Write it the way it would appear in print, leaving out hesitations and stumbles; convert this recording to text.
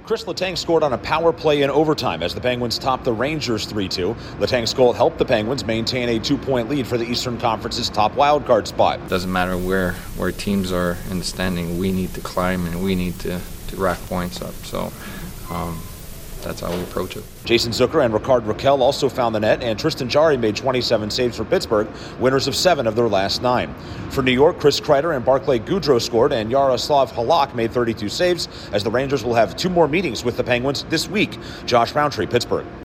Chris Letang scored on a power play in overtime as the Penguins topped the Rangers 3-2. Letang's goal helped the Penguins maintain a 2-point lead for the Eastern Conference's top wildcard spot. Doesn't matter where teams are in the standing, we need to climb and we need to rack points up. So that's how we approach it. Jason Zucker and Rickard Rakell also found the net, and Tristan Jarry made 27 saves for Pittsburgh, winners of 7 of their last 9. For New York, Chris Kreider and Barclay Goodrow scored, and Yaroslav Halak made 32 saves, as the Rangers will have 2 more meetings with the Penguins this week. Josh Roundtree, Pittsburgh.